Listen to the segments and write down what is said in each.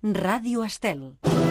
Ràdio Estel.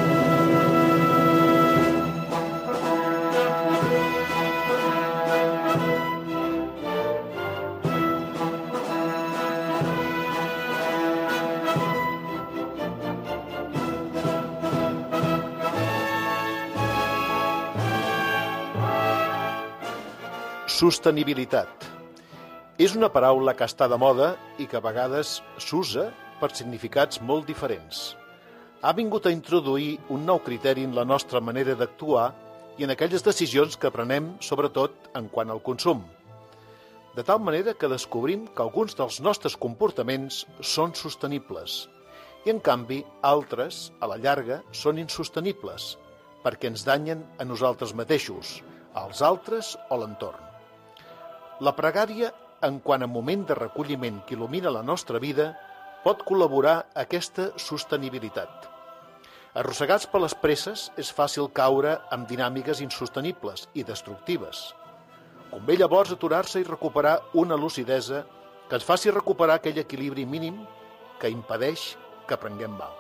Sostenibilitat. És una paraula que està de moda i que a vegades s'usa per significats molt diferents. Ha vingut a introduir un nou criteri en la nostra manera d'actuar i en aquelles decisions que prenem, sobretot en quant al consum. De tal manera que descobrim que alguns dels nostres comportaments són sostenibles i, en canvi, altres, a la llarga, són insostenibles perquè ens danyen a nosaltres mateixos, als altres o l'entorn. La pregària, en quant a moment de recolliment que il·lumina la nostra vida, pot col·laborar a aquesta sostenibilitat. Arrossegats per les presses, és fàcil caure en dinàmiques insostenibles i destructives. Convé llavors aturar-se i recuperar una lucidesa que ens faci recuperar aquell equilibri mínim que impedeix que prenguem mal.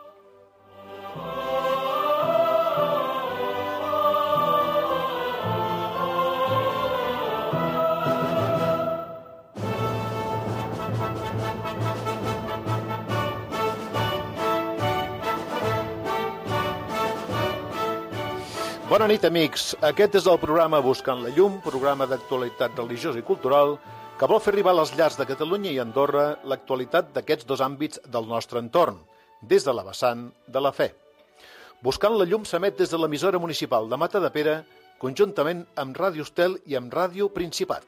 Bona nit, amics. Aquest és el programa Buscant la Llum, programa d'actualitat religiosa i cultural que vol fer arribar a les llars de Catalunya i Andorra l'actualitat d'aquests dos àmbits del nostre entorn, des de la vessant de la fe. Buscant la Llum s'emet des de l'emissora municipal de Matadepera, conjuntament amb Ràdio Estel i amb Ràdio Principat.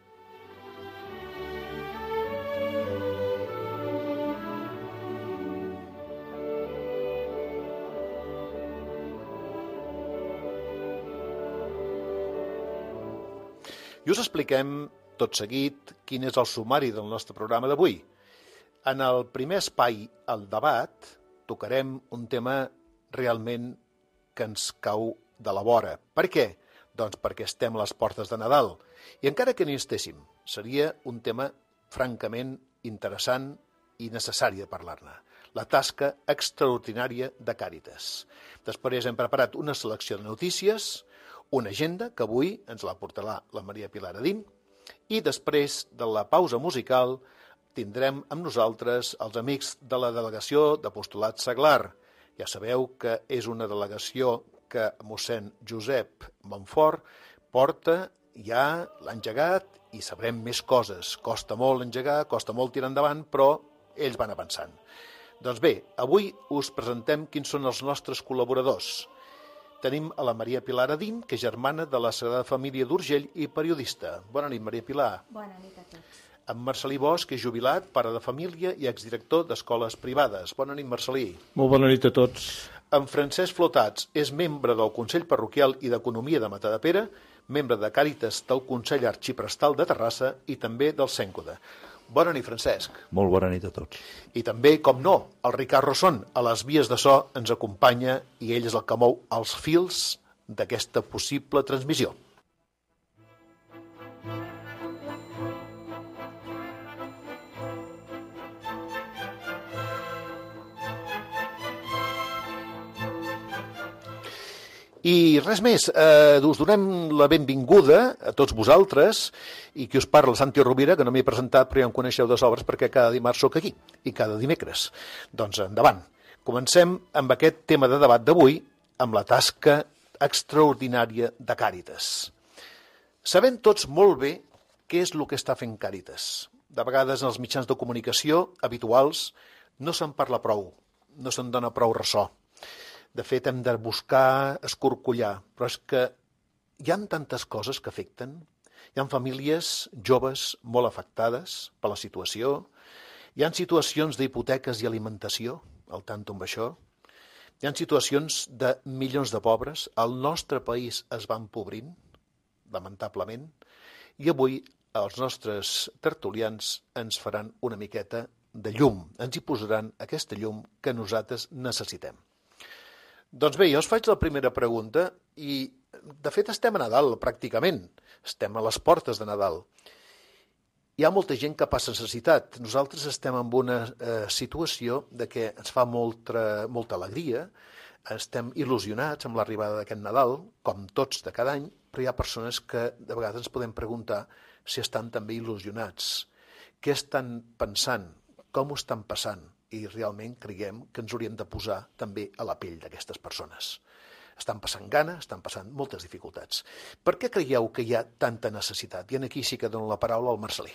I us expliquem, tot seguit, quin és el sumari del nostre programa d'avui. En el primer espai, el debat, tocarem un tema realment que ens cau de la vora. Per què? Doncs perquè estem a les portes de Nadal. I encara que n'hi estéssim, seria un tema francament interessant i necessari de parlar-ne. La tasca extraordinària de Càritas. Després hem preparat una selecció de notícies, una agenda que avui ens la portarà la Maria Pilar Adín, i després de la pausa musical tindrem amb nosaltres els amics de la delegació d'Apostolat Seglar. Ja sabeu que és una delegació que mossèn Josep Montfort porta, ja l'ha engegat i sabrem més coses. Costa molt engegar, costa molt tirar endavant, però ells van avançant. Doncs bé, avui us presentem quins són els nostres col·laboradors. Tenim a la Maria Pilar Adín, que és germana de la Sagrada Família d'Urgell i periodista. Bona nit, Maria Pilar. Bona nit a tots. En Marcelí Bosch, que és jubilat, pare de família i exdirector d'escoles privades. Bona nit, Marcelí. Molt bona nit a tots. En Francesc Flotats és membre del Consell Parroquial i d'Economia de Matadepera, membre de Càritas del Consell Arxiprestal de Terrassa i també del Cèncoda. Bona nit, Francesc. Molt bona nit a tots. I també, com no, el Ricard Rosson, a les vies de so, ens acompanya i ell és el que mou els fils d'aquesta possible transmissió. I res més, us donem la benvinguda a tots vosaltres i qui us parla, Santi Rovira, que no m'he presentat però ja em coneixeu de sobres perquè cada dimarts sóc aquí i cada dimecres. Doncs endavant. Comencem amb aquest tema de debat d'avui, amb la tasca extraordinària de Càritas. Sabem tots molt bé què és el que està fent Càritas. De vegades en els mitjans de comunicació habituals no se'n parla prou, no se'n dona prou ressò. De fet, hem de buscar escorcollar, però és que hi ha tantes coses que afecten. Hi ha famílies joves molt afectades per la situació. Hi ha situacions d'hipoteques i alimentació, al tanto amb això. Hi ha situacions de milions de pobres. El nostre país es va empobrint, lamentablement, i avui els nostres tertulians ens faran una miqueta de llum. Ens hi posaran aquesta llum que nosaltres necessitem. Doncs bé, jo us faig la primera pregunta i, de fet, estem a Nadal, pràcticament. Estem a les portes de Nadal. Hi ha molta gent que passa necessitat. Nosaltres estem en una situació de que ens fa molta alegria, estem il·lusionats amb l'arribada d'aquest Nadal, com tots de cada any, però hi ha persones que de vegades ens podem preguntar si estan també il·lusionats. Què estan pensant? Com ho estan passant? I realment creiem que ens hauríem de posar també a la pell d'aquestes persones. Estan passant gana, estan passant moltes dificultats. Per què creieu que hi ha tanta necessitat? I aquí sí que dono la paraula al Marcelí.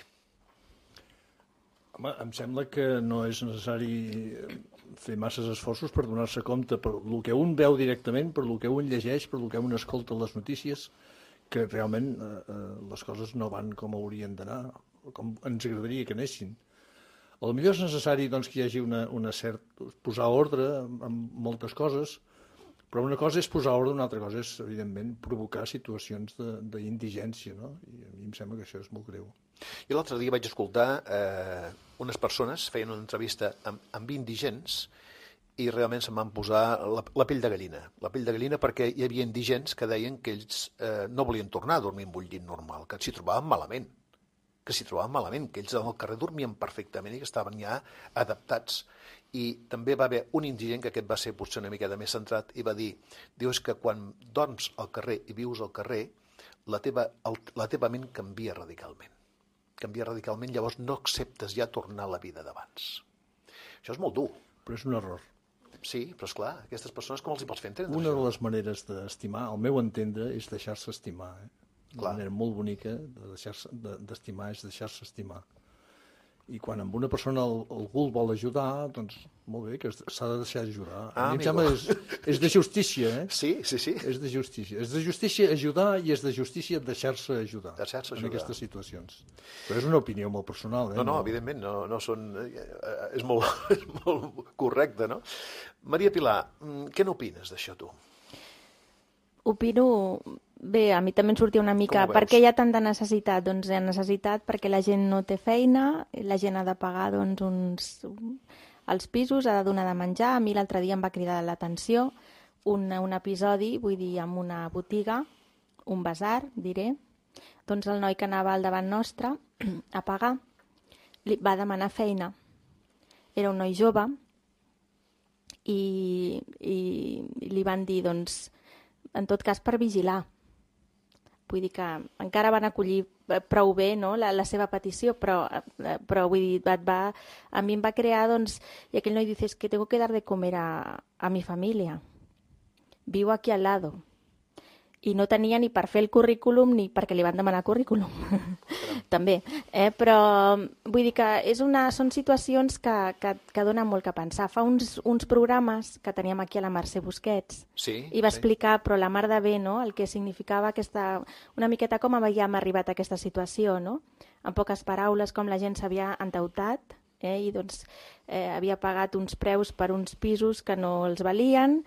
Home, em sembla que no és necessari fer masses esforços per donar-se compte per el que un veu directament, per el que un llegeix, per el que un escolta les notícies, que realment les coses no van com haurien d'anar, com ens agradaria que anessin. Potser és necessari doncs, que hi hagi una certa... posar ordre en moltes coses, però una cosa és posar ordre, una altra cosa és, evidentment, provocar situacions d'indigència, no? I a mi em sembla que això és molt greu. I l'altre dia vaig escoltar unes persones feien una entrevista amb indigents i realment se'm van posar la pell de gallina. La pell de gallina perquè hi havia indigents que deien que ells no volien tornar a dormir en un llit normal, que s'hi trobaven malament, que ells al carrer dormien perfectament i que estaven ja adaptats. I també va haver un indigent, que aquest va ser potser una miqueta més centrat, i va dir, és que quan dorms al carrer i vius al carrer, la teva ment canvia radicalment. Llavors no acceptes ja tornar a la vida d'abans. Això és molt dur. Però és un error. Sí, però esclar, aquestes persones com els hi pots fer entendre? Una de les maneres d'estimar, al meu entendre, és deixar-se estimar. Una manera molt bonica d'estimar és deixar-se estimar. I quan amb una persona algú el vol ajudar, doncs molt bé, que s'ha de deixar ajudar. A mi em sembla que és de justícia, eh? Sí. És de justícia. És de justícia ajudar i és de justícia deixar-se ajudar en aquestes situacions. Però és una opinió molt personal, eh? No, evidentment, no són... És molt correcte, no? Maria Pilar, què n'opines d'això, tu? Opino... Bé, a mi també em sortia una mica... Per què hi ha tanta necessitat? Doncs hi ha necessitat perquè la gent no té feina, la gent ha de pagar els pisos, ha de donar de menjar. A mi l'altre dia em va cridar l'atenció un episodi, vull dir, en una botiga, un basar, diré, doncs el noi que anava al davant nostre a pagar li va demanar feina. Era un noi jove i li van dir, doncs, en tot cas per vigilar. Vull dir que encara van acollir prou bé, no, la seva petició, però vull dir, a mi em va crear, doncs, i aquell noi dice, es que tengo que dar de comer a mi familia. Vivo aquí al lado. I no tenia ni per fer el currículum ni perquè li van demanar currículum. També. Però vull dir que són situacions que donen molt que pensar. Fa uns programes que teníem aquí a la Mercè Busquets i va explicar, però la mar de bé, no?, el que significava una miqueta com havíem arribat a aquesta situació, no? En poques paraules, com la gent s'havia endeutat i doncs havia pagat uns preus per uns pisos que no els valien.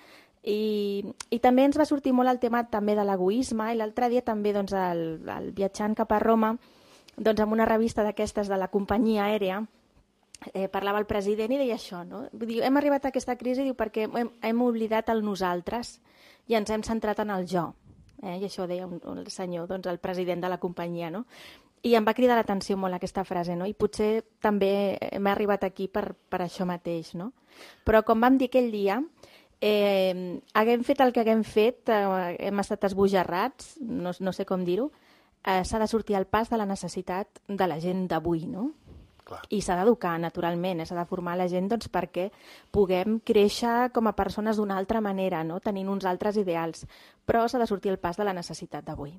I també ens va sortir molt el tema també de l'egoisme, i l'altre dia també doncs, el viatjant cap a Roma, doncs, amb una revista d'aquestes de la companyia aèria, parlava el president i deia això, no? Vull dir, hem arribat a aquesta crisi perquè hem oblidat el nosaltres i ens hem centrat en el jo. I això ho deia el senyor, doncs, el president de la companyia, no? I em va cridar l'atenció molt aquesta frase, no? I potser també hem arribat aquí per això mateix, no? Però com vam dir aquell dia, haguem fet el que haguem fet, hem estat esbojarrats, no sé com dir-ho, s'ha de sortir al pas de la necessitat de la gent d'avui, no? Clar. I s'ha d'educar, naturalment, s'ha de formar la gent doncs, perquè puguem créixer com a persones d'una altra manera, no? Tenint uns altres ideals, però s'ha de sortir al pas de la necessitat d'avui.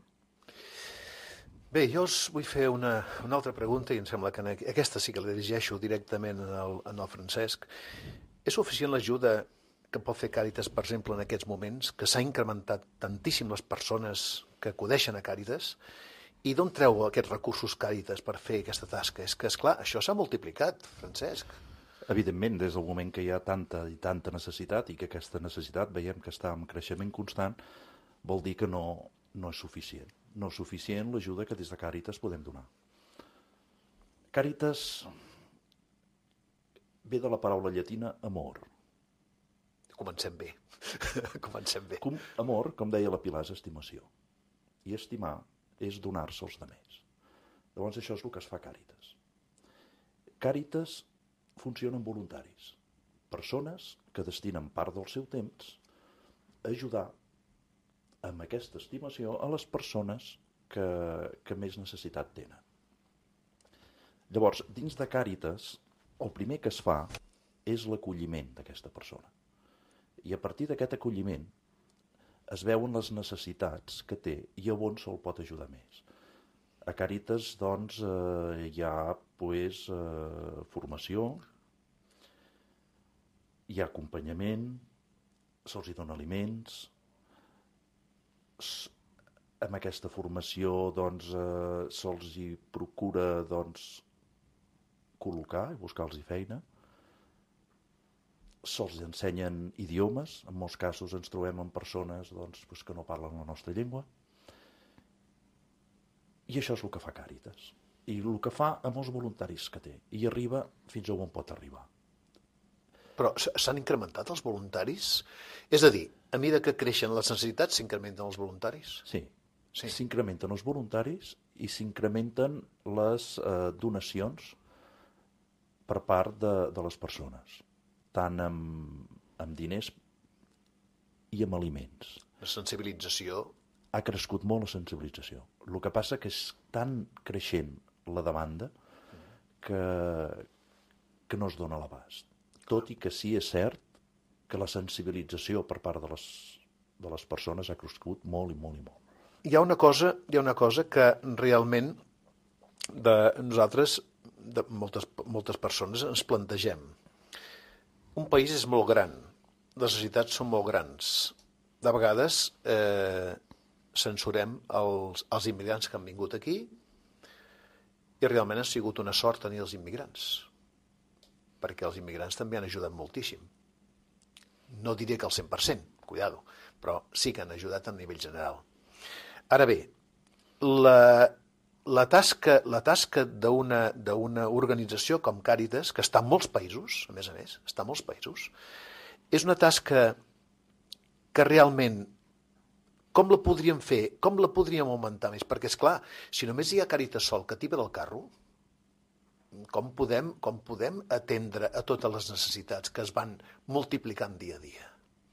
Bé, jo us vull fer una altra pregunta i em sembla que aquesta sí que la dirigeixo directament al Francesc. És suficient l'ajuda que pot fer Càritas, per exemple, en aquests moments, que s'ha incrementat tantíssim les persones que acudeixen a Càritas, i d'on treu aquests recursos Càritas per fer aquesta tasca? És que, esclar, això s'ha multiplicat, Francesc. Evidentment, des del moment que hi ha tanta i tanta necessitat i que aquesta necessitat veiem que està en creixement constant, vol dir que no és suficient. No és suficient l'ajuda que des de Càritas podem donar. Càritas ve de la paraula llatina amor. Comencem bé. Amor, com deia la Pilar, és estimació. I estimar és donar-se als demés. Llavors això és el que es fa a Càritas. Càritas funciona amb voluntaris, persones que destinen part del seu temps a ajudar amb aquesta estimació a les persones que més necessitat tenen. Llavors, dins de Càritas, el primer que es fa és l'acolliment d'aquesta persona. I a partir d'aquest acolliment es veuen les necessitats que té i a on se'l pot ajudar més. A Càritas, doncs, hi ha formació, hi ha acompanyament, se'ls dona aliments. Amb aquesta formació doncs, se'ls hi procura col·locar i buscar-los feina. Se'ls ensenyen idiomes, en molts casos ens trobem amb persones que no parlen la nostra llengua. I això és el que fa Càritas. I el que fa amb els voluntaris que té. I arriba fins a on pot arribar. Però s'han incrementat els voluntaris? És a dir, a mesura que creixen les necessitats, s'incrementen els voluntaris? Sí. S'incrementen els voluntaris i s'incrementen les donacions per part de les persones, tant amb diners i amb aliments. La sensibilització... Ha crescut molt la sensibilització. El que passa que és tan creixent la demanda que no es dona l'abast. Tot i que sí és cert que la sensibilització per part de les persones ha crescut molt i molt i molt. Hi ha una cosa que realment nosaltres, moltes persones, ens plantegem. Un país és molt gran, les necessitats són molt grans. De vegades censurem els immigrants que han vingut aquí i realment ha sigut una sort tenir els immigrants, perquè els immigrants també han ajudat moltíssim. No diré que al 100%, cuidado, però sí que han ajudat a nivell general. Ara bé, la tasca d'una organització com Càritas, que està en molts països, a més, està en molts països, és una tasca que realment, com la podríem fer, com la podríem augmentar més? Perquè, esclar, si només hi ha Càritas sol que tiba del carro, com podem atendre a totes les necessitats que es van multiplicant dia a dia?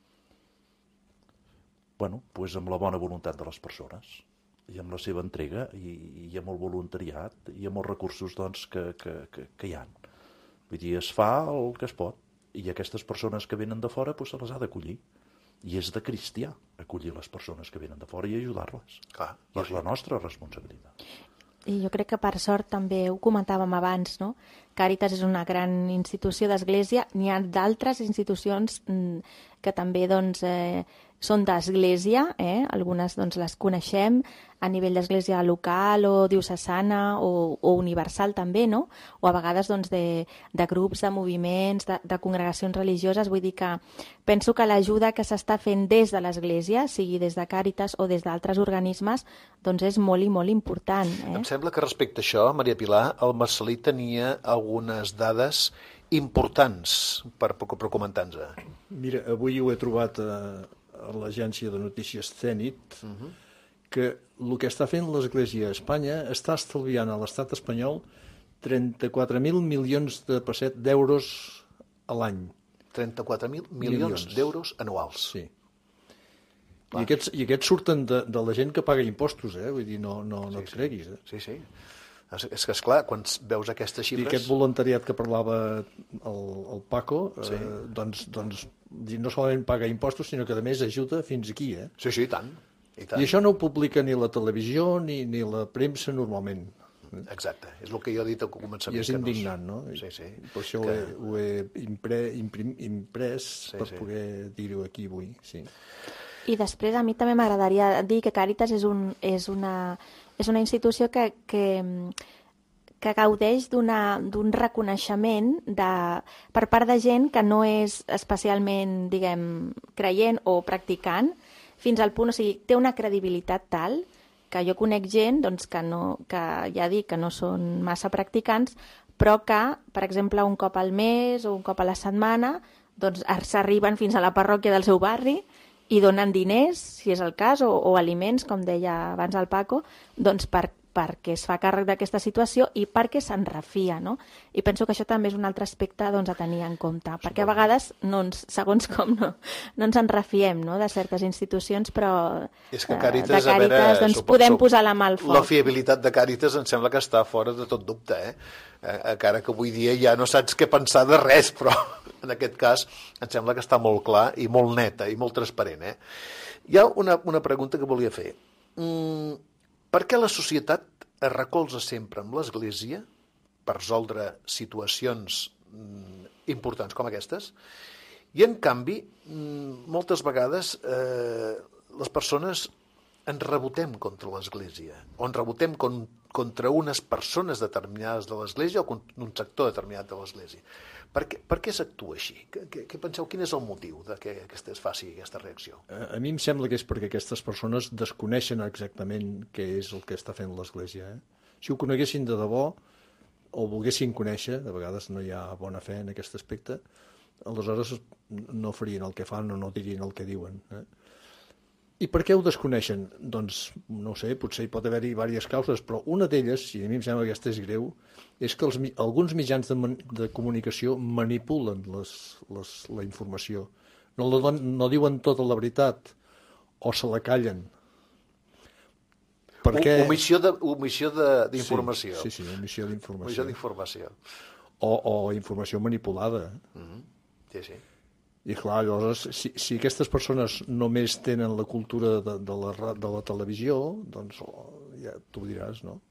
Doncs amb la bona voluntat de les persones i amb la seva entrega i amb el voluntariat i amb els recursos que hi ha. Vull dir, es fa el que es pot i aquestes persones que venen de fora se les ha d'acollir. I és de cristià acollir les persones que venen de fora i ajudar-les. I és la nostra responsabilitat. I jo crec que per sort també ho comentàvem abans, no? Càritas és una gran institució d'església, n'hi ha d'altres institucions que també són d'església, algunes les coneixem a nivell d'església local o diocesana o universal també, no? O a vegades de grups, de moviments, de congregacions religioses. Vull dir que penso que l'ajuda que s'està fent des de l'església, sigui des de Càritas o des d'altres organismes, és molt i molt important. Em sembla que respecte a això, Maria Pilar, el Marcelí tenia algunes dades importants per comentar-nos. Mira, avui ho he trobat a l'agència de notícies Zenit, que el que està fent l'Església a Espanya està estalviant a l'estat espanyol 34.000 milions d'euros a l'any. 34.000 milions d'euros anuals. Sí. I aquests surten de la gent que paga impostos, vull dir, no et creguis. Sí. És que, esclar, quan veus aquestes xifres... I aquest voluntariat que parlava el Paco, doncs no solament paga impostos, sinó que a més ajuda fins aquí. Sí, tant. I això no ho publica ni la televisió ni la premsa normalment. Exacte, és el que jo he dit al començament. I és indignant, no? Sí. Per això ho he imprès per poder dir-ho aquí avui, sí. I després a mi també m'agradaria dir que Càritas és una institució que gaudeix d'un reconeixement per part de gent que no és especialment, creient o practicant, fins al punt, o sigui, té una credibilitat tal que jo conec gent que ja dic que no són massa practicants, però que, per exemple, un cop al mes o un cop a la setmana, s'arriben fins a la parròquia del seu barri i donen diners, si és el cas, o aliments, com deia abans el Paco, perquè es fa càrrec d'aquesta situació i perquè se'n refia, no? I penso que això també és un altre aspecte doncs, a tenir en compte, perquè a vegades, segons com, no ens en refiem, no?, de certes institucions, però és que Càritas, de Càritas doncs, podem posar la mà al foc. La fiabilitat de Càritas em sembla que està fora de tot dubte, encara que avui dia ja no saps què pensar de res, però en aquest cas em sembla que està molt clar i molt neta i molt transparent. Hi ha una pregunta que volia fer. Per què la societat es recolza sempre amb l'Església per resoldre situacions importants com aquestes i, en canvi, moltes vegades les persones ens rebotem contra l'Església o ens rebotem contra unes persones determinades de l'Església o contra un sector determinat de l'Església? Per què s'actua així? Què penseu? Quin és el motiu de que es faci aquesta reacció? A mi em sembla que és perquè aquestes persones desconeixen exactament què és el que està fent l'Església. Si ho coneguessin de debò o volguessin conèixer, de vegades no hi ha bona fe en aquest aspecte, aleshores no farien el que fan o no dirien el que diuen. I per què ho desconeixen? Doncs, no ho sé, potser hi pot haver-hi diverses causes, però una d'elles, i a mi em sembla que aquesta és greu, és que alguns mitjans de comunicació manipulen la informació. No diuen tota la veritat, o se la callen. Perquè... Omissió d'informació. Sí, omissió d'informació. Omissió d'informació. O informació manipulada. Sí. I clar, llavors, si aquestes persones només tenen la cultura de la televisió, doncs ja tu ho diràs, no?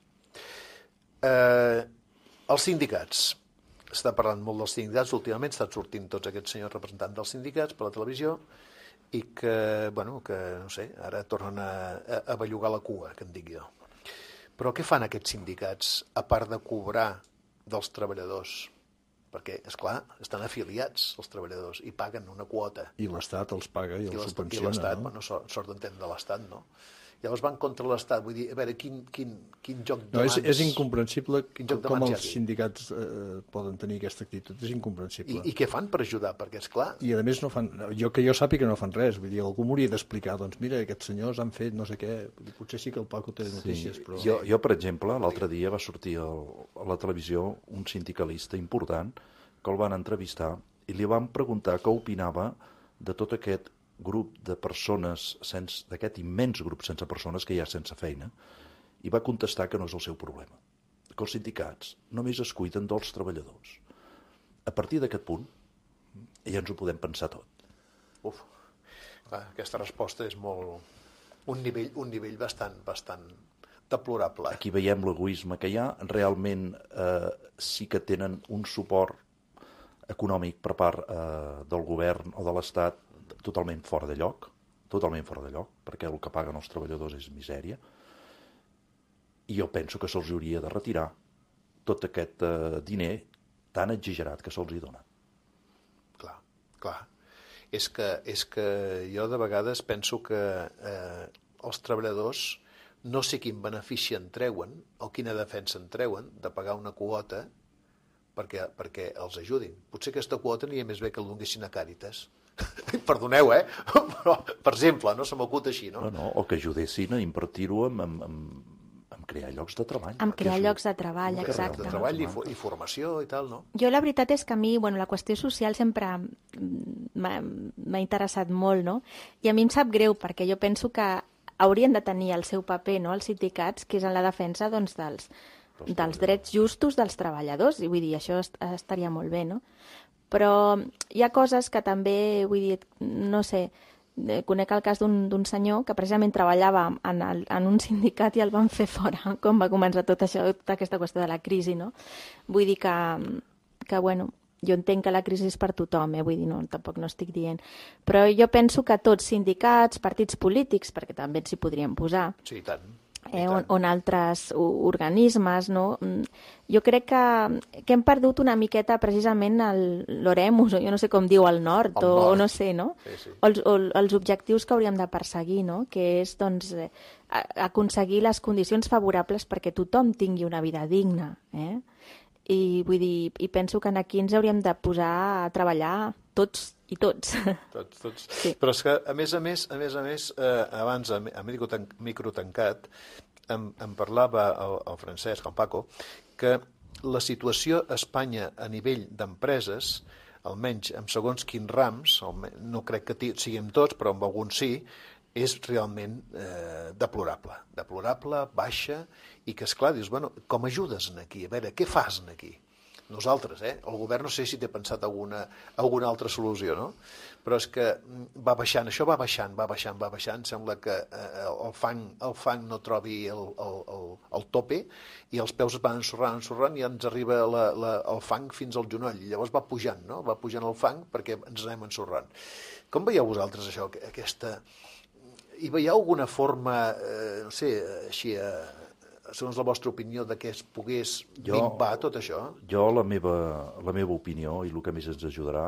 Els sindicats. Està parlant molt dels sindicats. Últimament estan sortint tots aquests senyors representants dels sindicats per la televisió i que no sé, ara tornen a bellugar la cua, que en dic jo. Però què fan aquests sindicats, a part de cobrar dels treballadors? Perquè, esclar, estan afiliats els treballadors i paguen una quota. I l'Estat els paga i els subvenciona, l'Estat, no? Sort d'entendre de l'Estat, no? Llavors van contra l'Estat, vull dir, a veure, quin joc de mans... És incomprensible com els sindicats poden tenir aquesta actitud, és incomprensible. I què fan per ajudar? Perquè, esclar... I a més no fan, que jo sàpiga no fan res, vull dir, algú m'hauria d'explicar, doncs mira, aquests senyors han fet no sé què, potser sí que el Paco té notícies, però... Jo, per exemple, l'altre dia va sortir a la televisió un sindicalista important que el van entrevistar i li van preguntar què opinava de tot aquest grup de persones, d'aquest immens grup sense persones que hi ha sense feina, i va contestar que no és el seu problema, que els sindicats només es cuiden dels treballadors. A partir d'aquest punt ja ens ho podem pensar tot. Aquesta resposta és molt... un nivell bastant deplorable. Aquí veiem l'egoisme que hi ha. Realment sí que tenen un suport econòmic per part del govern o de l'Estat totalment fora de lloc, perquè el que paguen els treballadors és misèria, i jo penso que se'ls hauria de retirar tot aquest diner tan exagerat que se'ls hi dona. Clar. És que jo de vegades penso que els treballadors no sé quin benefici en treuen o quina defensa en treuen de pagar una quota perquè els ajudin. Potser aquesta quota aniria més bé que el donessin a Càritas. Perdoneu, però, per exemple, no se m'acut així, no? O que ajudessin a invertir-ho en crear llocs de treball. En crear llocs de treball, exacte. De treball i formació i tal, no? Jo la veritat és que a mi, la qüestió social sempre m'ha interessat molt, no? I a mi em sap greu, perquè jo penso que haurien de tenir el seu paper, no?, els sindicats, que és en la defensa, doncs, dels drets justos dels treballadors, i vull dir, això estaria molt bé, no? Però hi ha coses que també, vull dir, no sé, conec el cas d'un senyor que precisament treballava en un sindicat i el van fer fora, com va començar tot això, tota aquesta qüestió de la crisi, no? Vull dir que bueno, jo entenc que la crisi és per tothom, vull dir, no, tampoc no estic dient, però jo penso que tots sindicats, partits polítics, perquè també ens hi podríem posar, sí, i tant. On altres organismes, no? Jo crec que hem perdut una miqueta precisament l'oremus, o jo no sé com diu el nord, o no sé, no? Sí. O els objectius que hauríem de perseguir, no? Que és, doncs, aconseguir les condicions favorables perquè tothom tingui una vida digna, I vull dir, i penso que aquí ens hauríem de posar a treballar tots i tots. Tots. Sí. Però és que, a més, abans, a micro tancat, em parlava el Francesc, el Paco, que la situació a Espanya a nivell d'empreses, almenys en segons quins rams, no crec que siguem tots, però amb alguns sí, és realment deplorable, baixa, i que, esclar, dius, bueno, com ajudes aquí? A veure, què fas aquí? Nosaltres, el govern no sé si té pensat alguna altra solució, no? Però és que va baixant, això va baixant, sembla que el fang no trobi el tope i els peus es van ensorrant i ens arriba el fang fins al genoll, i llavors va pujant, no? Va pujant el fang perquè ens anem ensorrant. Com veieu vosaltres això, aquesta... Hi veieu alguna forma, no sé, així, segons la vostra opinió, de que es pogués minvar tot això? Jo, la meva opinió, i el que més ens ajudarà,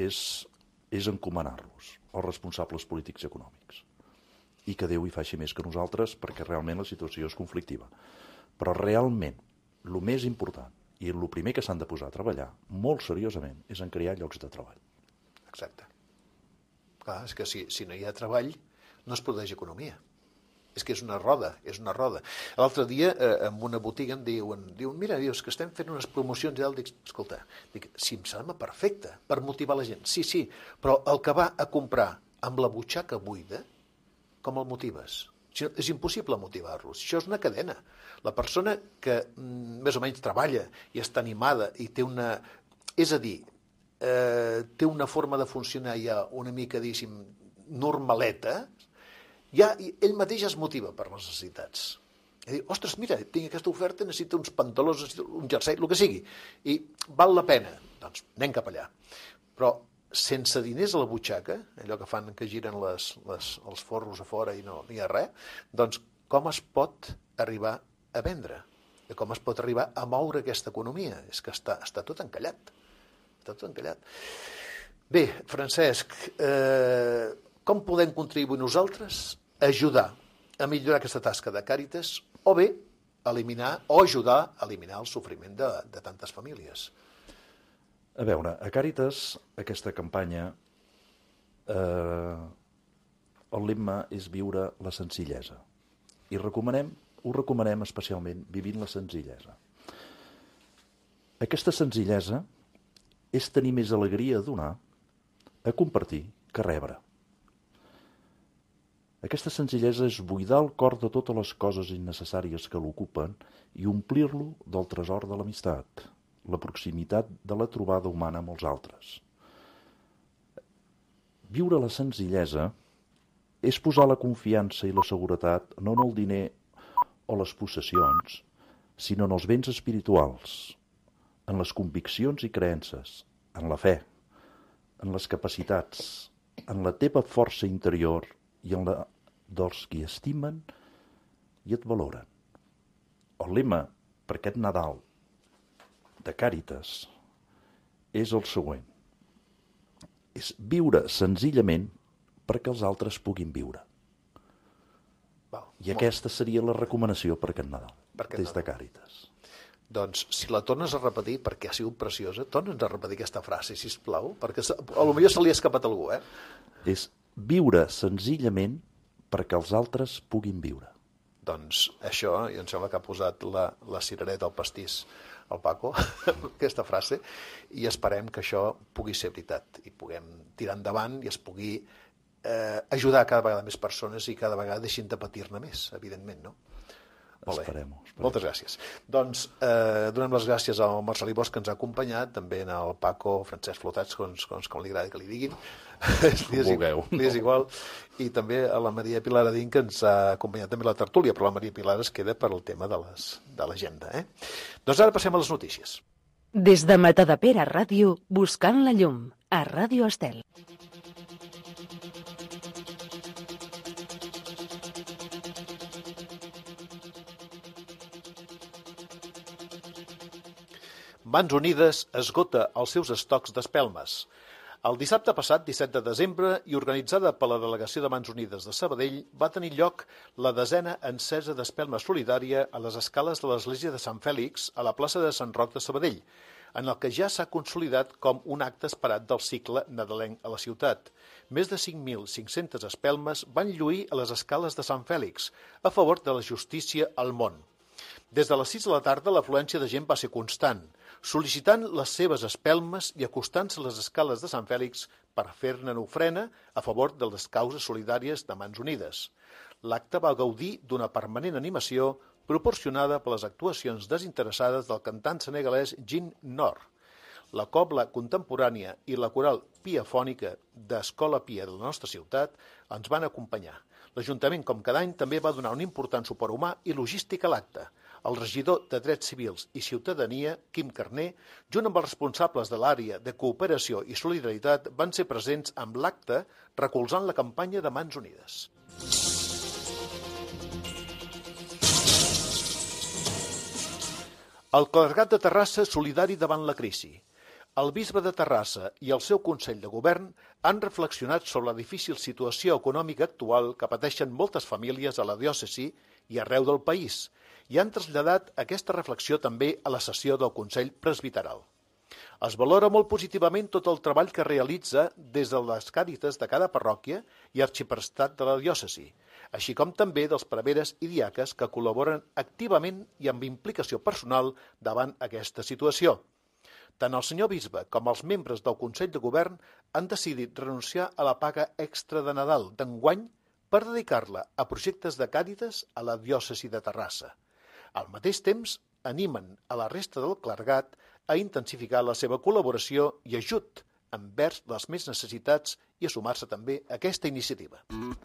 és encomanar-los als responsables polítics i econòmics. I que Déu hi faci més que nosaltres, perquè realment la situació és conflictiva. Però realment, el més important i el primer que s'han de posar a treballar, molt seriosament, és en crear llocs de treball. Exacte. Clar, és que si no hi ha treball, no es produeix economia. És que és una roda. L'altre dia, en una botiga, em diuen, mira, dius que estem fent unes promocions, i dic, escolta, si em sembla perfecte per motivar la gent. Sí, però el que va a comprar amb la butxaca buida, com el motives? És impossible motivar-los. Això és una cadena. La persona que més o menys treballa i està animada i té una... És a dir, té una forma de funcionar ja una mica, diguéssim, normaleta, ja ell mateix es motiva per les necessitats. I diu, ostres, mira, tinc aquesta oferta, necessito uns pantalons, necessito un jersei, el que sigui, i val la pena. Doncs anem cap allà. Però sense diners a la butxaca, allò que fan que giren els forros a fora i no hi ha res, doncs com es pot arribar a vendre? I com es pot arribar a moure aquesta economia? És que està tot encallat. Està tot encallat. Bé, Francesc, com podem contribuir nosaltres a ajudar a millorar aquesta tasca de Càritas o bé ajudar a eliminar el sofriment de tantes famílies? A veure, a Càritas, aquesta campanya, el lema és viure la senzillesa. I ho recomanem especialment vivint la senzillesa. Aquesta senzillesa és tenir més alegria a donar, a compartir, que a rebre. Aquesta senzillesa és buidar el cor de totes les coses innecessàries que l'ocupen i omplir-lo del tresor de l'amistat, la proximitat de la trobada humana amb els altres. Viure la senzillesa és posar la confiança i la seguretat no en el diner o les possessions, sinó en els béns espirituals, en les conviccions i creences, en la fe, en les capacitats, en la teva força interior i en la dels qui estimen i et valoren. El lema per aquest Nadal de Càritas és el següent. És viure senzillament perquè els altres puguin viure. I aquesta seria la recomanació per aquest Nadal, des de Càritas. Doncs, si la tornes a repetir, perquè ha sigut preciosa, torna'ns a repetir aquesta frase, sisplau, perquè potser se li ha escapat a algú, És viure senzillament perquè els altres puguin viure. Doncs això, i em sembla que ha posat la cirereta al pastís al Paco, aquesta frase, i esperem que això pugui ser veritat i puguem tirar endavant i es pugui ajudar cada vegada més persones i cada vegada deixin de patir-ne més, evidentment, no? Esperem-ho. Moltes gràcies. Doncs donem les gràcies al Marcelí Bosch que ens ha acompanyat, també al Paco Francesc Flotats, com li agrada que li diguin. Li és igual. I també a la Maria Pilar Adín, que ens ha acompanyat també a la tertúlia, però la Maria Pilar es queda per al tema de l'agenda. Doncs ara passem a les notícies. Des de Matadepera Ràdio, buscant la llum, a Ràdio Estel. Mans Unides esgota els seus estocs d'espelmes. El dissabte passat, 17 de desembre, i organitzada per la delegació de Mans Unides de Sabadell, va tenir lloc la 10a encesa d'espelma solidària a les escales de l'església de Sant Fèlix, a la plaça de Sant Roc de Sabadell, en el que ja s'ha consolidat com un acte esperat del cicle nadalenc a la ciutat. més de 5.500 espelmes van lluir a les escales de Sant Fèlix a favor de la justícia al món. Des de les 6 de la tarda l'afluència de gent va ser constant, sol·licitant les seves espelmes i acostant-se a les escales de Sant Fèlix per fer-ne ofrena a favor de les causes solidàries de Mans Unides. L'acte va gaudir d'una permanent animació proporcionada per les actuacions desinteressades del cantant senegalès Jean Nor. La cobla contemporània i la coral piafònica d'Escola Pia de la nostra ciutat ens van acompanyar. L'Ajuntament, com cada any, també va donar un important suport humà i logístic a l'acte. El regidor de Drets Civils i Ciutadania, Quim Carner, junt amb els responsables de l'àrea de cooperació i solidaritat, van ser presents amb l'acte recolzant la campanya de Mans Unides. El clergat de Terrassa solidari davant la crisi. El bisbe de Terrassa i el seu Consell de Govern han reflexionat sobre la difícil situació econòmica actual que pateixen moltes famílies a la diòcesi i arreu del país i han traslladat aquesta reflexió també a la sessió del Consell Presbiteral. Es valora molt positivament tot el treball que realitza des de les càritas de cada parròquia i arxiprestat de la diòcesi, així com també dels preveres i diaques que col·laboren activament i amb implicació personal davant aquesta situació. Tant el senyor bisbe com els membres del Consell de Govern han decidit renunciar a la paga extra de Nadal d'enguany per dedicar-la a projectes de càritas a la diòcesi de Terrassa. Al mateix temps, animen a la resta del clergat a intensificar la seva col·laboració i ajut envers les més necessitats i a sumar-se també a aquesta iniciativa.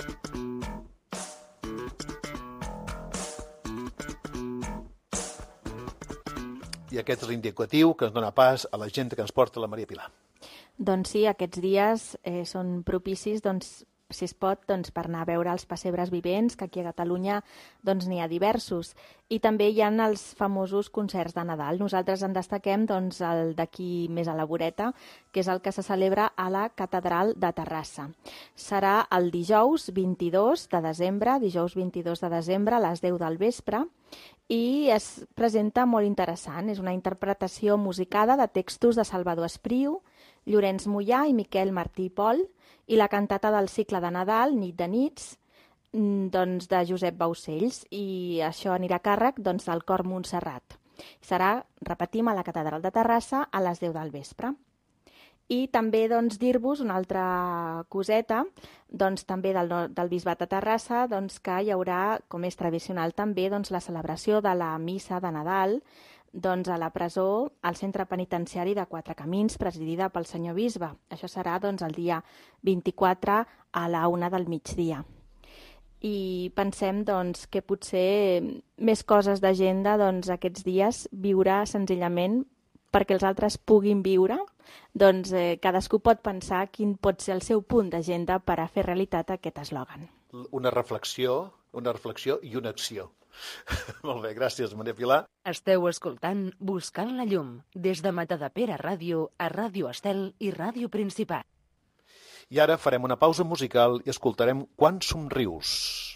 I aquest és l'indicatiu que ens dona pas a l'agenda que ens porta la Maria Pilar. Doncs sí, aquests dies són propicis, si es pot, per anar a veure els pessebres vivents, que aquí a Catalunya n'hi ha diversos. I també hi ha els famosos concerts de Nadal. Nosaltres en destaquem el d'aquí més a la voreta, que és el que se celebra a la Catedral de Terrassa. Serà el dijous 22 de desembre, a les 10 del vespre, i es presenta molt interessant. És una interpretació musicada de textos de Salvador Espriu, Llorenç Mollà i Miquel Martí i Pol, i la cantata del cicle de Nadal, Nit de Nits, de Josep Baucells, i això anirà a càrrec del Cor Montserrat. Serà, repetim, a la Catedral de Terrassa a les 10 del vespre. I també dir-vos una altra coseta, també del Bisbat de Terrassa, que hi haurà, com és tradicional també, la celebració de la missa de Nadal a la presó, al centre penitenciari de Quatre Camins, presidida pel senyor bisbe. Això serà el dia 24 a la 1 del migdia. I pensem que potser més coses d'agenda aquests dies, viure senzillament perquè els altres puguin viure, cadascú pot pensar quin pot ser el seu punt d'agenda per a fer realitat aquest eslògan. Una reflexió i una acció. Molt bé, gràcies, Maria Pilar. Esteu escoltant Buscant la llum, des de Matadepera Ràdio a Ràdio Estel i Ràdio Principat. I ara farem una pausa musical i escoltarem Quan somrius.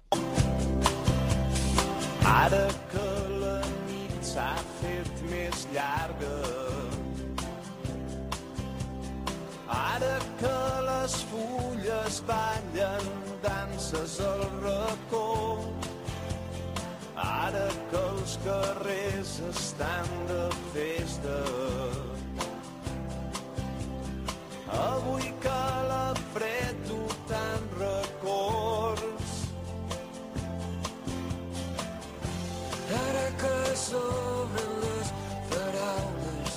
Ara que la nit s'ha fet més llarga, ara que les fulles ballen danses al racó, ara que els carrers estan de festa, avui que la fred du tant records, ara que s'obren les paraules,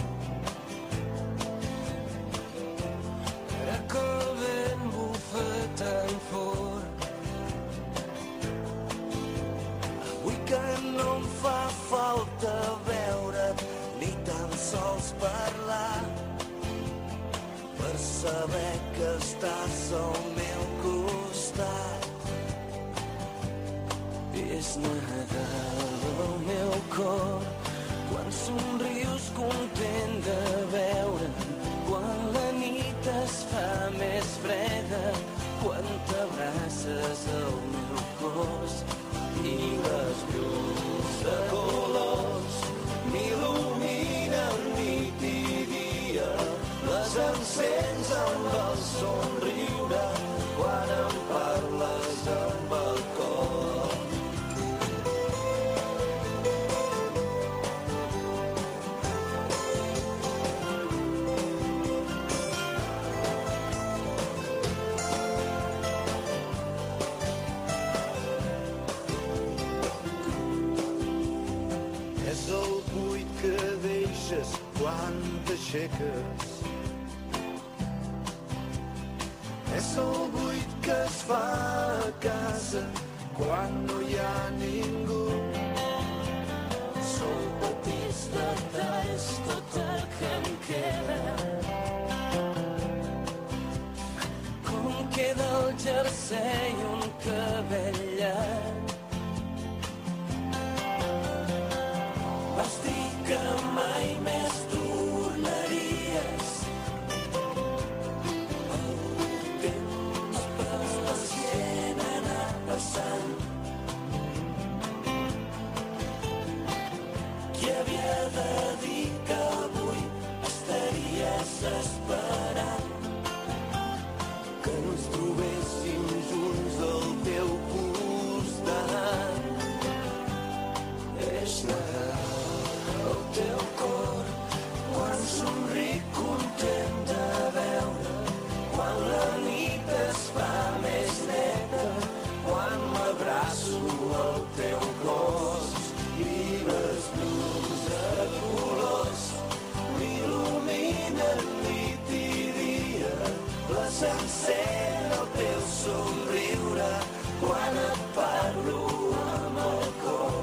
ara que el vent bufa tan fort, avui que no em fa falta veure ni tan sols parlar, per saber que estàs al meu costat. És Nadal al meu cor, quan somrius content de veure'm, quan la nit es fa més freda, quan t'abraces al meu cos i les llums de colors m'il·luminen nit i dia, les encens amb el somriure t'aixeques. És el buit que es fa a casa quan no hi ha ningú. Són petits detalls tot el que em queda. Com queda el jersei un cabell llarg. Vas dir que mai més tornaries. El temps pacient anar passant. Qui havia de dir que avui estaries esperant que ens trobéssim junts al teu costat? És Nadal. El teu cor, quan somric content de veure, quan la nit es fa més neta, quan m'abraço al teu cos i les llums de colors m'il·luminen nit i dia, les encén el teu somriure quan et parlo amb el cor.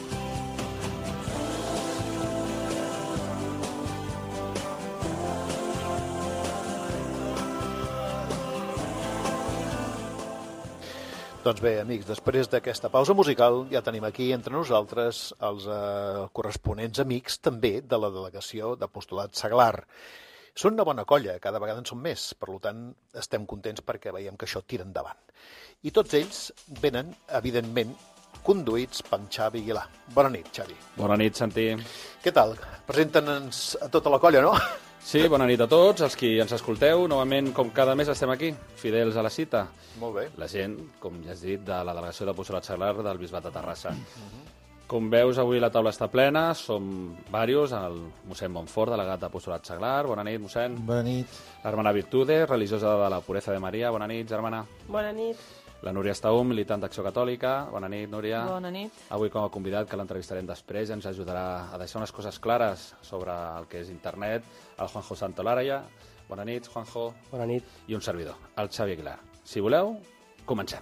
Doncs bé, amics, després d'aquesta pausa musical ja tenim aquí entre nosaltres els corresponents amics també de la delegació d'Apostolat Seglar. Són una bona colla, cada vegada en són més, per tant estem contents perquè veiem que això tira endavant. I tots ells venen, evidentment, conduïts per Xavi Aguilar. Bona nit, Xavi. Bona nit, Santi. Què tal? Presenta'ns a tota la colla, no? Sí, bona nit a tots, els qui ens escolteu. Novament, com cada mes, estem aquí, fidels a la cita. Molt bé. La gent, com ja has dit, de la delegació d'Apostolat Seglar del Bisbat de Terrassa. Com veus, avui la taula està plena, som diversos, el mossèn Montfort, delegat d'Apostolat Seglar. Bona nit, mossèn. Bona nit. L'hermana Virtude, religiosa de la Pureza de Maria. Bona nit, germana. Bona nit. La Núria Estaum, militant d'Acció Catòlica. Bona nit, Núria. Bona nit. Avui, com a convidat, que l'entrevistarem després, ens ajudarà a deixar unes coses clares sobre el que és internet, el Juanjo Santolària. Bona nit, Juanjo. Bona nit. I un servidor, el Xavi Aguilar. Si voleu, comencem.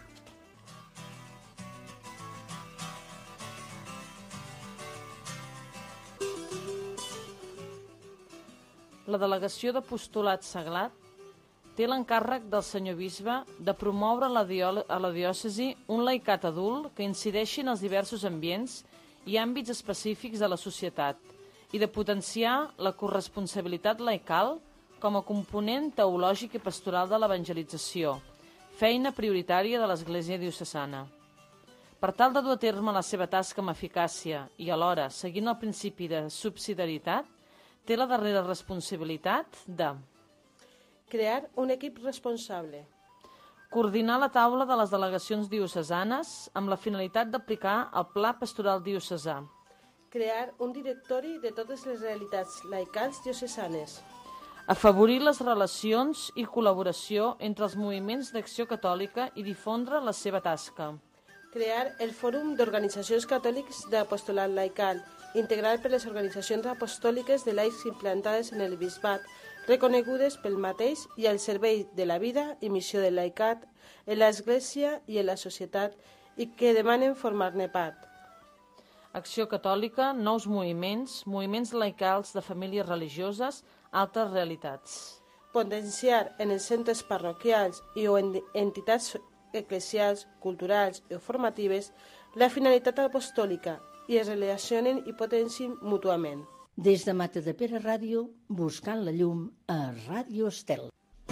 La delegació d'Apostolat Seglar té l'encàrrec del senyor bisbe de promoure a la diòcesi un laicat adult que incideixi en els diversos ambients i àmbits específics de la societat i de potenciar la corresponsabilitat laical com a component teològic i pastoral de l'evangelització, feina prioritària de l'Església diocesana. Per tal de dur a terme la seva tasca amb eficàcia i alhora, seguint el principi de subsidiarietat, té la darrera responsabilitat de crear un equip responsable, coordinar la taula de les delegacions diocesanes amb la finalitat d'aplicar el Pla Pastoral Diocesà, crear un directori de totes les realitats laicals diocesanes, afavorir les relacions i col·laboració entre els moviments d'acció catòlica i difondre la seva tasca, crear el Fòrum d'Organitzacions Catòlics d'Apostolat Laical, integrat per les organitzacions apostòliques de laics implantades en el bisbat, reconegudes pel mateix i al servei de la vida i missió del laicat en l'Església i en la societat i que demanen formar-ne part. Acció Catòlica, nous moviments, moviments laicals de famílies religioses, altres realitats. Potenciar en els centres parroquials i o en entitats eclesials, culturals o formatives la finalitat apostòlica i es relacionen i potencien mútuament. Des de Matadepera Ràdio, buscant la llum a Ràdio Estel.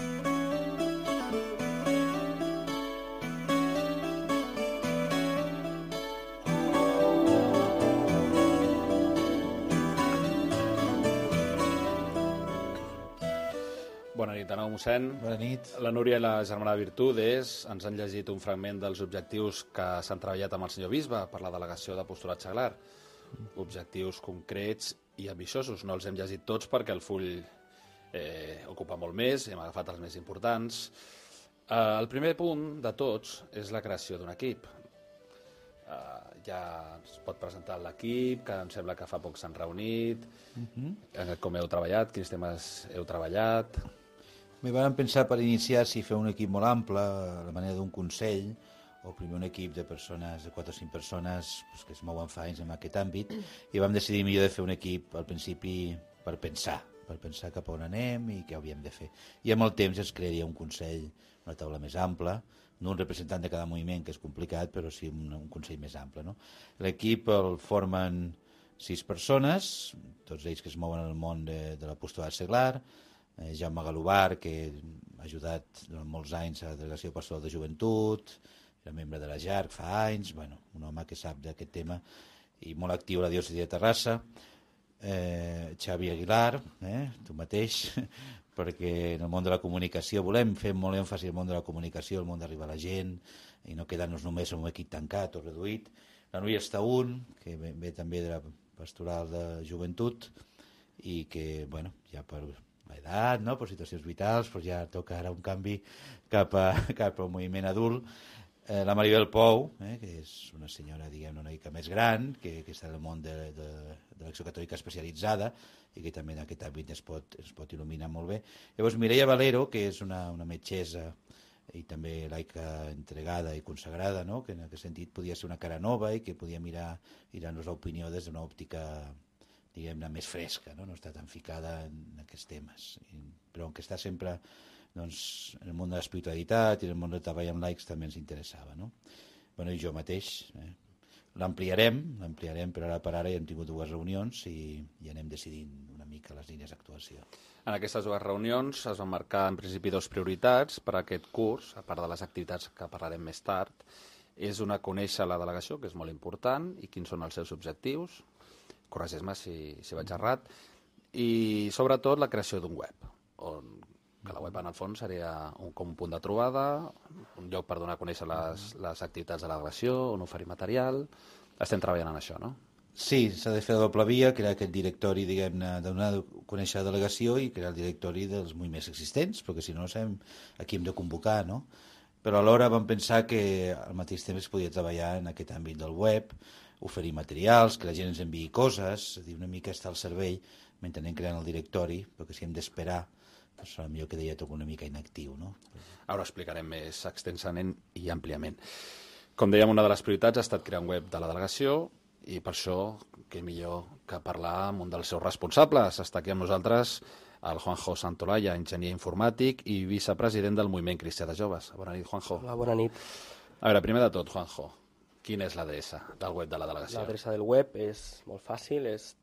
Bona nit de nou, mossèn. Bona nit. La Núria i la germana Virtudes ens han llegit un fragment dels objectius que s'han treballat amb el senyor bisbe per la delegació d'Apostolat Seglar. Objectius concrets i ambiciosos. No els hem llegit tots perquè el full ocupa molt més, hem agafat els més importants. El primer punt de tots és la creació d'un equip. ja es pot presentar l'equip, que em sembla que fa poc s'han reunit, com heu treballat, quins temes heu treballat... Bé, vam pensar per iniciar si fer un equip molt ample, a la manera d'un consell, o primer un equip de persones, de 4 o 5 persones que es mouen fa anys en aquest àmbit, i vam decidir millor de fer un equip al principi per pensar cap a on anem i què havíem de fer. I amb el temps es crearia un consell, una taula més ampla, no un representant de cada moviment, que és complicat, però sí un consell més ample. No? L'equip el formen 6 persones, tots ells que es mouen en el món de l'apostolat seglar, Jaume Galobar, que ha ajudat durant molts anys a la Delegació Pastoral de Joventut, era membre de la JARC fa anys, bueno, un home que sap d'aquest tema i molt actiu a la diòcesi de Terrassa, Xavi Aguilar, tu mateix, perquè en el món de la comunicació volem fer molt èmfasi en el món de la comunicació, el món d'arribar a la gent, i no quedar-nos només en un equip tancat o reduït. La Núria Estaún, que ve també de la Pastoral de Joventut, i que, bueno, ja per l'edat, no? Per situacions vitals, però ja toca ara un canvi cap al moviment adult. La Maribel Pou, que és una senyora, diguem, una mica més gran, que està en el món de l'Acció Catòlica especialitzada i que també en aquest àmbit es pot il·luminar molt bé. Llavors, Mireia Valero, que és una metgessa i també laica entregada i consagrada, no? Que en aquest sentit podia ser una cara nova i que podia mirar-nos l'opinió des d'una òptica, diguem-ne, més fresca, no està tan ficada en aquests temes, però que està sempre doncs, en el món de l'espiritualitat i en el món del treball amb laics també ens interessava. No? Bueno, i jo mateix. L'ampliarem, però ara per ara ja hem tingut 2 reunions i anem decidint una mica les línies d'actuació. En aquestes 2 reunions es van marcar en principi 2 prioritats per a aquest curs, a part de les activitats que parlarem més tard. És una, conèixer la delegació, que és molt important, i quins són els seus objectius, corregeix-me si vaig errat, i sobretot la creació d'un web, que la web en el fons seria com un punt de trobada, un lloc per donar a conèixer les activitats de la delegació, on oferir material. Estem treballant en això, no? Sí, s'ha de fer la doble via, crear aquest directori, diguem-ne, de donar a conèixer la delegació i crear el directori dels moviments existents, perquè si no sabem a qui hem de convocar, no? Però alhora vam pensar que al mateix temps es podia treballar en aquest àmbit del web, oferir materials, que la gent ens enviï coses, és a dir, una mica estar al servei mentre anem creant el directori, perquè si hem d'esperar, doncs serà millor que deia tot una mica inactiu. No? Ara ho explicarem més extensament i àmpliament. Com dèiem, una de les prioritats ha estat crear un web de la delegació i per això, què millor que parlar amb un dels seus responsables. Està aquí amb nosaltres el Juanjo Santolaya, enginyer informàtic i vicepresident del Moviment Cristià de Joves. Bona nit, Juanjo. Hola, bona nit. A veure, primer de tot, Juanjo, quina és l'adreça del web de la delegació? L'adreça del web és molt fàcil, és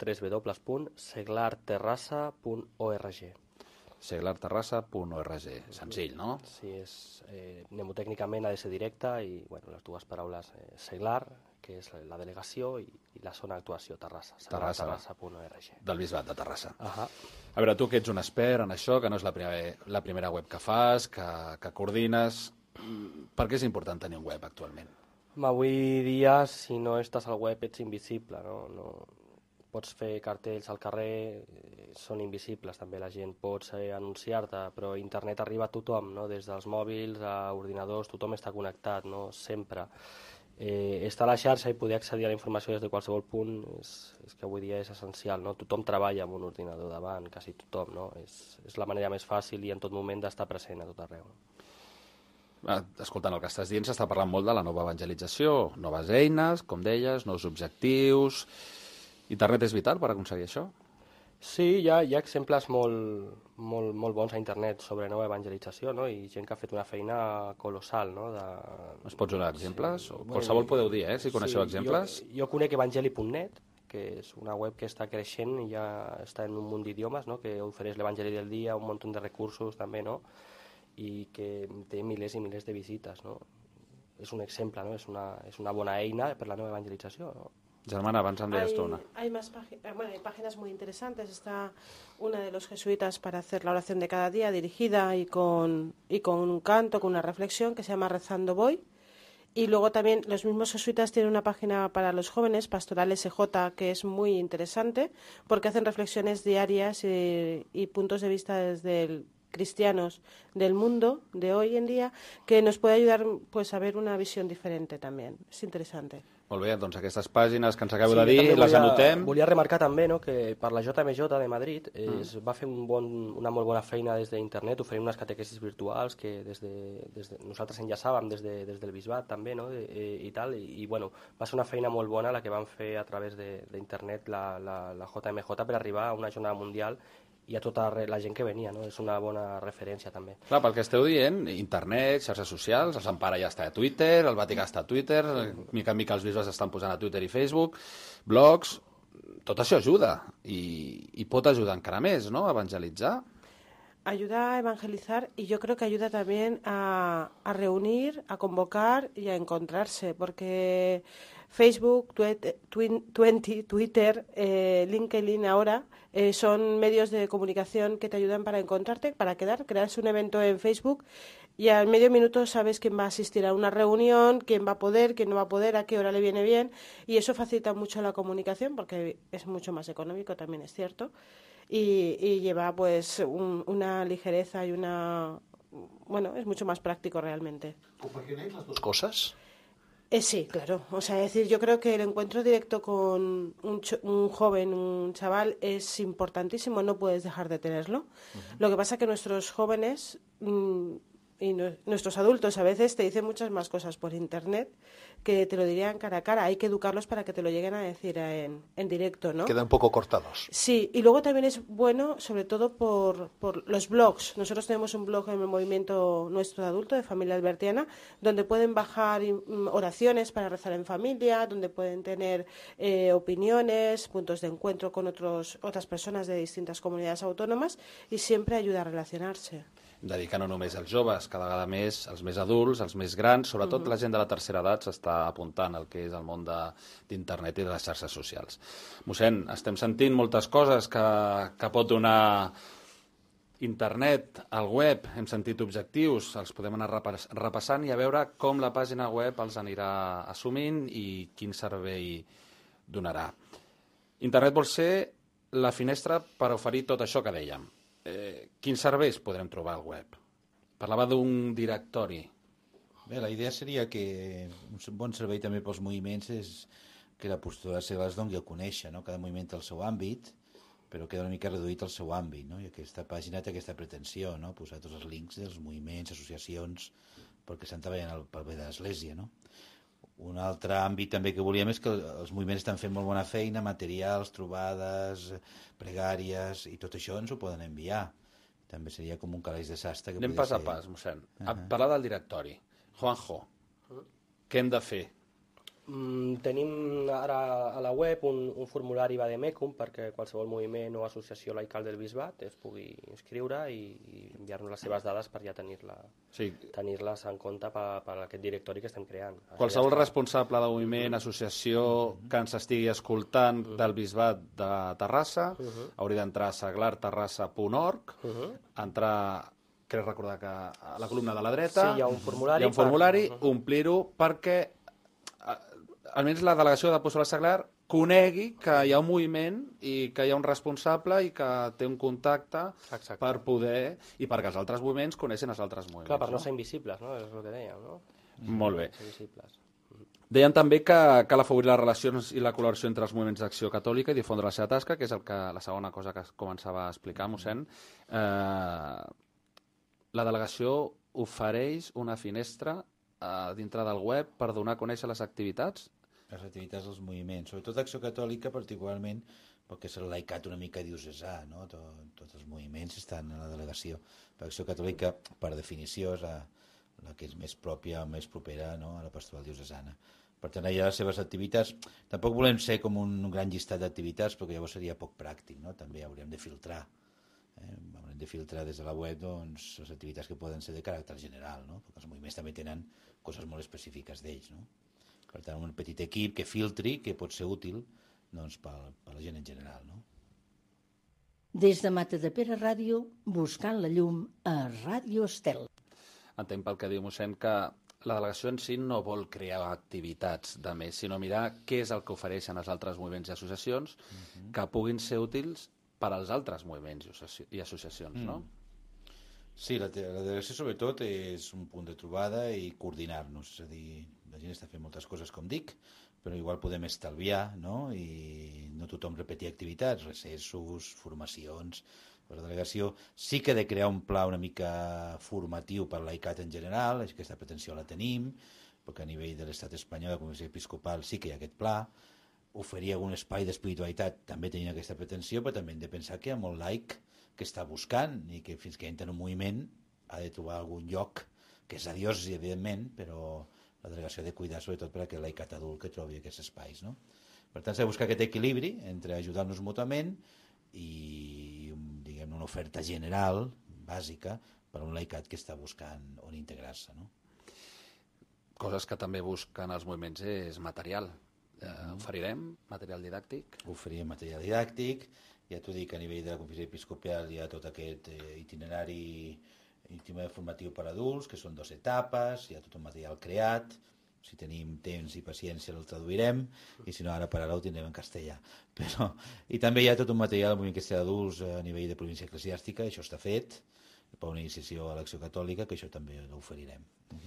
www.seglarterrassa.org. Seglarterrassa.org, senzill, no? Sí, mnemotècnicament ha de ser directe i les 2 paraules, seglar, que és la delegació, i la zona d'actuació, Terrassa, seglarterrassa.org. Del Bisbat de Terrassa. A veure, tu que ets un expert en això, que no és la primera web que fas, que coordines, per què és important tenir un web actualment? Avui dia, si no estàs al web, ets invisible, no pots fer cartells al carrer, són invisibles també, la gent pot anunciar-te, però internet arriba a tothom, no? Des dels mòbils a ordinadors, tothom està connectat, no? Sempre. Estar a la xarxa i poder accedir a la informació des de qualsevol punt és que avui dia és essencial, no? Tothom treballa amb un ordinador davant, quasi tothom, no? És la manera més fàcil i en tot moment d'estar present a tot arreu. Escoltant el que estàs dient, s'està parlant molt de la nova evangelització, noves eines, com deies, nous objectius. Internet és vital per aconseguir això? Sí, hi ha exemples molt bons a internet sobre nova evangelització, no? I gent que ha fet una feina colossal, no? Es pots donar exemples? Sí. Qualsevol podeu dir, si coneixeu exemples. Jo conec evangeli.net, que és una web que està creixent i ja està en un munt d'idiomes, no? Que ofereix l'evangeli del dia, un munt de recursos també, no? I que té milers i milers de visites, no? És un exemple, no? És una bona eina per la nova evangelització, no? Germana, abans em deies tu una. Hay páginas muy interesantes. Está una de los jesuitas para hacer la oración de cada día, dirigida y con un canto, con una reflexión, que se llama Rezando Voy. Y luego también los mismos jesuitas tienen una página para los jóvenes, Pastoral SJ, que es muy interesante, porque hacen reflexiones diarias y puntos de vista desde cristianos del mundo de hoy en día, que nos puede ayudar pues a ver una visión diferente también. Es interesante. Molt bé, doncs aquestes pàgines que ens acabeu de dir, les anotem. Volia remarcar també, no, que per la JMJ de Madrid es va fer una molt bona feina des d'internet, oferint unes catequesis virtuals que nosaltres enllaçàvem des del Bisbat també, no, i tal, i bueno, va ser una feina molt bona la que van fer a través d'internet la JMJ per arribar a una jornada mundial i a tota la gent que venia, no? És una bona referència també. Clar, pel que esteu dient, internet, xarxes socials, el Sant Pare ja està a Twitter, el Vaticà està a Twitter, mica en mica els bisbes estan posant a Twitter i Facebook, blogs, tot això ajuda i pot ajudar encara més, ¿no?, a evangelitzar. Ayuda a evangelizar y yo creo que ayuda también a reunir, a convocar y a encontrarse, porque Facebook, Twitter, LinkedIn ahora son medios de comunicación que te ayudan para encontrarte, para creas un evento en Facebook y al medio minuto sabes quién va a asistir a una reunión, quién va a poder, quién no va a poder, a qué hora le viene bien, y eso facilita mucho la comunicación porque es mucho más económico, también es cierto. Y lleva pues una ligereza y bueno, es mucho más práctico realmente. ¿Compagináis las dos cosas? Sí, claro. O sea, es decir, yo creo que el encuentro directo con un joven, un chaval, es importantísimo, no puedes dejar de tenerlo. Lo que pasa es que nuestros jóvenes y nuestros adultos a veces te dicen muchas más cosas por internet que te lo dirían cara a cara. Hay que educarlos para que te lo lleguen a decir en directo, ¿no? Quedan un poco cortados. Sí, y luego también es bueno, sobre todo por los blogs. Nosotros tenemos un blog en el movimiento nuestro de adulto, de Familia Albertiana, donde pueden bajar oraciones para rezar en familia, donde pueden tener opiniones, puntos de encuentro con otras personas de distintas comunidades autónomas, y siempre ayuda a relacionarse. Dedicar no només als joves, cada vegada més als més adults, als més grans, sobretot la gent de la tercera edat s'està apuntant al que és el món d'internet i de les xarxes socials. Mossèn, estem sentint moltes coses que pot donar internet, el web, hem sentit objectius, els podem anar repassant i a veure com la pàgina web els anirà assumint i quin servei donarà. Internet vol ser la finestra per oferir tot això que dèiem. Quins serveis podrem trobar al web? Parlava d'un directori. Bé, la idea seria que un bon servei també pels moviments és que l'apostolat seglar es doni a conèixer, no? Cada moviment té el seu àmbit, però queda una mica reduït al seu àmbit, no? I aquesta pàgina té aquesta pretensió, no? Posar tots els links dels moviments, associacions, perquè estan treballant pel bé de l'Església, no? Un altre àmbit també que volíem és que els moviments estan fent molt bona feina, materials, trobades, pregàries, i tot això ens ho poden enviar. També seria com un calaix de sastre. Anem pas a pas, mossèn. Parlar del directori. Juanjo, què hem de fer? Tenim ara a la web un formulari Vademecum perquè qualsevol moviment o associació laical del bisbat es pugui inscriure i enviar-nos les seves dades per ja tenir-les en compte per aquest directori que estem creant. Qualsevol responsable de moviment, associació que ens estigui escoltant del bisbat de Terrassa hauria d'entrar a seglarterrassa.org, entrar, crec recordar que a la columna de la dreta hi ha un formulari, omplir-ho perquè almenys la delegació d'Apostolat Seglar conegui que hi ha un moviment i que hi ha un responsable i que té un contacte per poder, i perquè els altres moviments coneixen els altres moviments. Clar, per no ser invisibles, no? És el que dèiem, no? Molt bé. Deien també que cal afavorir les relacions i la col·laboració entre els moviments d'acció catòlica i difondre la seva tasca, que és la segona cosa que començava a explicar, mossèn. La delegació ofereix una finestra dintre del web per donar a conèixer les activitats? Les activitats dels moviments, sobretot Acció Catòlica particularment, perquè és el laicat una mica diocesà, no? Tots els moviments estan a la delegació. Però Acció Catòlica, per definició, és la que és més pròpia, més propera, no? A la pastoral diocesana. Per tant, allà les seves activitats, tampoc volem ser com un gran llistat d'activitats, perquè llavors seria poc pràctic, no? També hauríem de filtrar. Haurem de filtrar des de la web doncs, les activitats que poden ser de caràcter general, no? Perquè els moviments també tenen coses molt específiques d'ells, no? Per tant, un petit equip que filtri, que pot ser útil doncs, per la gent en general, no? Des de Matadepera Ràdio, buscant la llum a Ràdio Estel. Entenc pel que diu mossèn que la delegació en si no vol crear activitats de més, sinó mirar què és el que ofereixen els altres moviments i associacions que puguin ser útils per als altres moviments i associacions, no? Sí, la delegació sobretot és un punt de trobada i coordinar-nos, és a dir, la gent està fent moltes coses, com dic, però igual podem estalviar, no? I no tothom repetir activitats, recessos, formacions. La delegació sí que ha de crear un pla una mica formatiu per l'ICAT en general, aquesta pretensió la tenim, perquè a nivell de l'estat espanyol, de la Conferència Episcopal, sí que hi ha aquest pla. Oferir algun espai d'espiritualitat també tenim aquesta pretensió, però també hem de pensar que hi ha molt laic que està buscant i que fins que entra en un moviment ha de trobar algun lloc, que és la diòcesi, evidentment, però la delegació ha de cuidar sobretot per aquest laicat adult que trobi aquests espais, no? Per tant, s'ha de buscar aquest equilibri entre ajudar-nos mútuament i diguem, una oferta general, bàsica, per a un laicat que està buscant on integrar-se, no? Coses que també busquen els moviments és material. Oferirem material didàctic? Oferirem material didàctic. Ja t'ho dic, a nivell de la Conferència Episcopal hi ha tot aquest itinerari formatiu per adults, que són 2 etapes, hi ha tot un material creat, si tenim temps i paciència el traduirem, i si no ara per ara ho tindrem en castellà. I també hi ha tot un material del moviment cristià d'adults a nivell de província eclesiàstica, això està fet, per una iniciació a l'Acció Catòlica, que això també l'oferirem.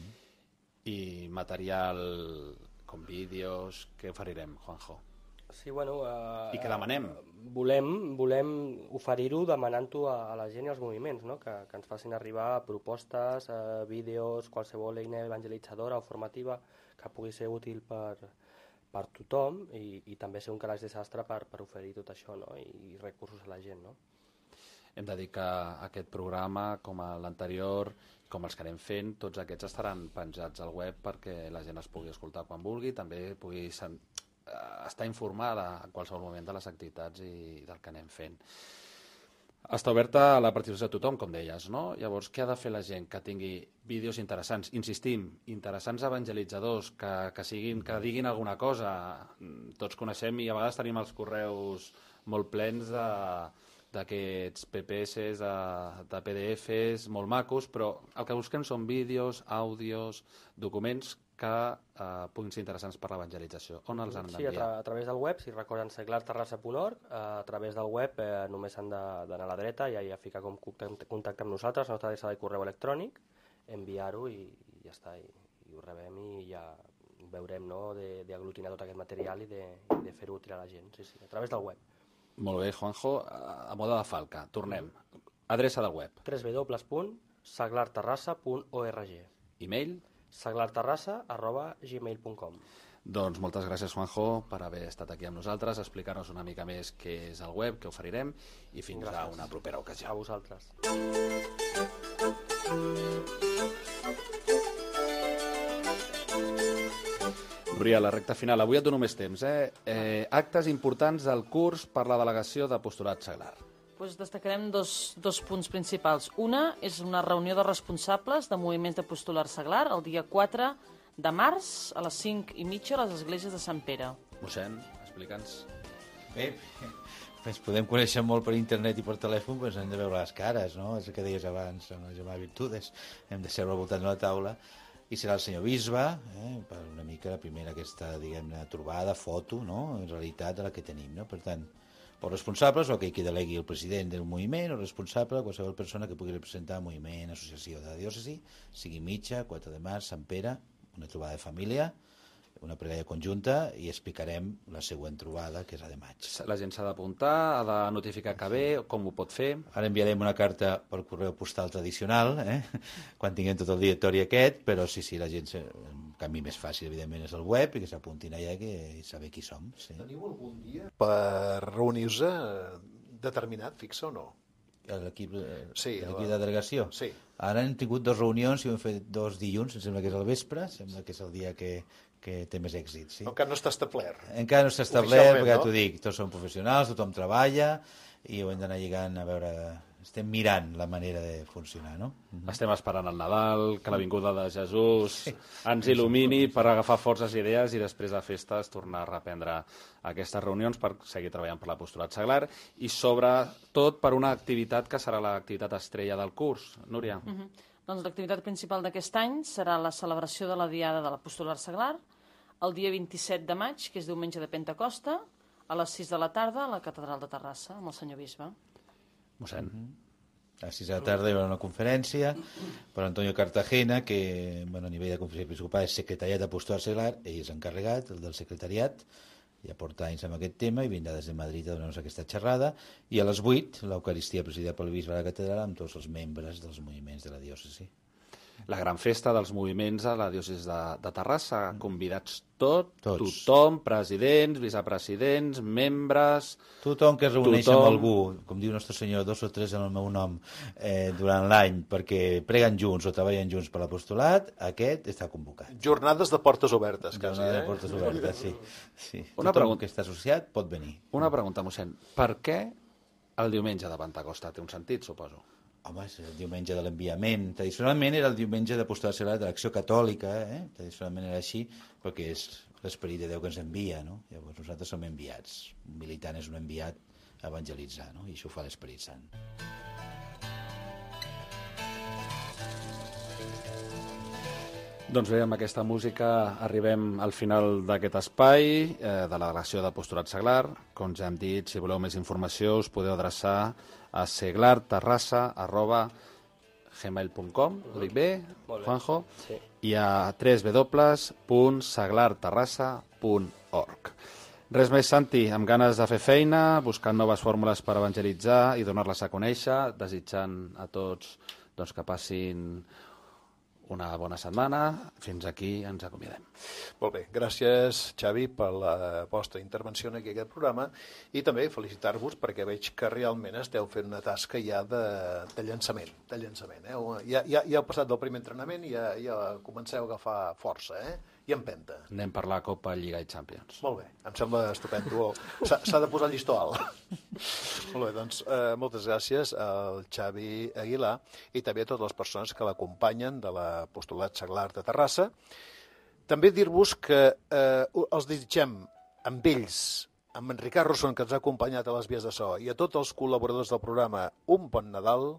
I material com vídeos, què oferirem, Juanjo? Sí, bueno... I què demanem? Volem oferir-ho demanant-ho a la gent i als moviments, no? Que ens facin arribar propostes, vídeos, qualsevol eina evangelitzadora o formativa que pugui ser útil per tothom i també ser un calaix de sastre per oferir tot això, no? I recursos a la gent, no? Hem de dir que aquest programa, com l'anterior, com els que anem fent, tots aquests estaran penjats al web perquè la gent els pugui escoltar quan vulgui, també pugui estar informada en qualsevol moment de les activitats i del que anem fent. Està oberta a la participació de tothom, com deies, no? Llavors, què ha de fer la gent que tingui vídeos interessants? Insistim, interessants evangelitzadors, que diguin alguna cosa. Tots coneixem i a vegades tenim els correus molt plens d'aquests PPS, de PDFs molt macos, però el que busquem són vídeos, àudios, documents que puguin ser interessants per l'evangelització. On els han d'enviar? Sí, a través del web, si recorden seglarterrassa.org, a través del web només han d'anar a la dreta i ja ficar com contacte amb nosaltres, la nostra adreça de correu electrònic, enviar-ho i ja està, i ho rebem i ja veurem, no?, d'aglutinar tot aquest material i de fer-ho útil a la gent, sí, a través del web. Molt bé, Juanjo, a moda de falca, tornem. Adreça del web. www.seglarterrassa.org. E-mail? seglarterrassa@gmail.com. Doncs moltes gràcies, Juanjo, per haver estat aquí amb nosaltres, explicar-nos una mica més què és el web, què oferirem, i fins a una propera ocasió. A vosaltres. Núria, la recta final. Avui et dono més temps. Actes importants del curs per la delegació d'Apostolat Seglar. Pues destacarem dos punts principals. Una és una reunió de responsables de moviments d'Apostolat Seglar el dia 4 de març a les 5:30 a les esglésies de Sant Pere. Mossèn, explica'ns. Bé, ens podem conèixer molt per internet i per telèfon, però hem de veure les cares, no? És el que deies abans amb la Gemma Virtudes. Hem de seure al voltant de la taula. I serà el senyor bisbe, per una mica la primera aquesta, diguem-ne, trobada, foto, no?, en realitat, de la que tenim, no? Per tant, els responsables, o aquell que delegui el president del moviment, o responsable, qualsevol persona que pugui representar moviment, associació de la diòcesi, sigui mitja, 4 de març, Sant Pere, una trobada de família, una pregària conjunta, i explicarem la següent trobada, que és la de maig. La gent s'ha d'apuntar, ha de notificar que ve, com ho pot fer? Ara enviarem una carta per correu postal tradicional, quan tinguem tot el directori aquest, però sí, la gent, el camí més fàcil, evidentment, és el web, i que s'apuntin allà i saber qui som. Sí. Teniu algun dia per reunir-se determinat, fixa o no? L'equip de delegació? Sí. Ara hem tingut 2 reunions i ho hem fet 2 dilluns, em sembla que és el vespre, sembla que és el dia que té més èxit. Sí. Encara no està establert. Encara no està establert, perquè t'ho dic, tots som professionals, tothom treballa, i ho hem d'anar lligant a veure... Estem mirant la manera de funcionar, no? Estem esperant el Nadal, que la vinguda de Jesús ens il·lumini per agafar forces idees i després de festes tornar a reprendre aquestes reunions per seguir treballant per l'Apostolat Seglar i sobretot per una activitat que serà l'activitat estrella del curs. Núria? Doncs l'activitat principal d'aquest any serà la celebració de la Diada de l'Apostolat Seglar el dia 27 de maig, que és diumenge de Pentecosta, a les 6 de la tarda a la Catedral de Terrassa, amb el senyor bisbe. Mossèn. A les 6 de la tarda hi haurà una conferència per Antonio Cartagena, que a nivell de conferència episcopal és secretariat apostolat seglar, ell és encarregat, el del secretariat, ja porta anys amb aquest tema i vindrà des de Madrid a donar-nos aquesta xerrada, i a les 8 l'Eucaristia presidida pel bisbe de la catedral amb tots els membres dels moviments de la diòcesi. La gran festa dels moviments a la diòcesi de Terrassa, convidats tothom, presidents, vicepresidents, membres... Tothom que es reuneix amb algú, com diu Nostre Senyor, 2 o 3 en el meu nom, durant l'any, perquè preguen junts o treballen junts per l'apostolat, aquest està convocat. Jornades de portes obertes, quasi. Jornades de portes obertes, sí. Tothom que està associat pot venir. Una pregunta, mossèn. Per què el diumenge de Pentecosta? Té un sentit, suposo. Home, és el diumenge de l'enviament. Tradicionalment era el diumenge d'apostolat seglar de l'Acció Catòlica, tradicionalment era així, perquè és l'esperit de Déu que ens envia, no? Llavors nosaltres som enviats. Un militant és un enviat a evangelitzar, no? I això ho fa l'Esperit Sant. Doncs bé, amb aquesta música arribem al final d'aquest espai de la delegació d'Apostolat Seglar. Com ja hem dit, si voleu més informació us podeu adreçar a seglarterrassa@gmail.com. Ho dic bé, Juanjo? Sí. I a www.seglarterrassa.org. Res més, Santi, amb ganes de fer feina, buscant noves fórmules per evangelitzar i donar-les a conèixer, desitjant a tots que passin una bona setmana. Fins aquí ens acomiadem. Molt bé, gràcies, Xavi, per la vostra intervenció en aquest programa i també felicitar-vos perquè veig que realment esteu fent una tasca ja de llançament. Ja heu passat del primer entrenament i ja comenceu a agafar força, i empenta. Anem per la Copa, Lliga i Champions. Molt bé, em sembla estupendo. S'ha de posar el llistó alt. Molt bé, doncs moltes gràcies al Xavi Aguilar i també a totes les persones que l'acompanyen de l'Apostolat Seglar de Terrassa. També dir-vos que els desitgem amb ells, amb en Ricard Rosson, que ens ha acompanyat a les vies de so, i a tots els col·laboradors del programa, un bon Nadal,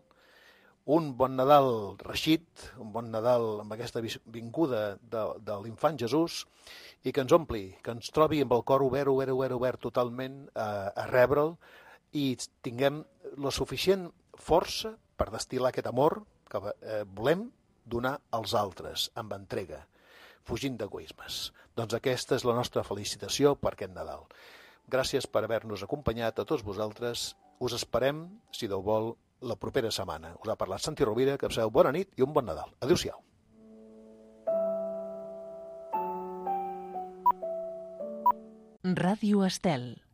Reixit, un bon Nadal amb aquesta vinguda de l'infant Jesús, i que ens ompli, que ens trobi amb el cor obert totalment a rebre'l i tinguem la suficient força per destil·lar aquest amor que volem donar als altres, amb entrega, fugint d'egoismes. Doncs aquesta és la nostra felicitació per aquest Nadal. Gràcies per haver-nos acompanyat a tots vosaltres. Us esperem, si Déu vol, la propera setmana. Us ha parlat Santi Rovira, que passeu bona nit i un bon Nadal. Adéu-siau. Ràdio Estel.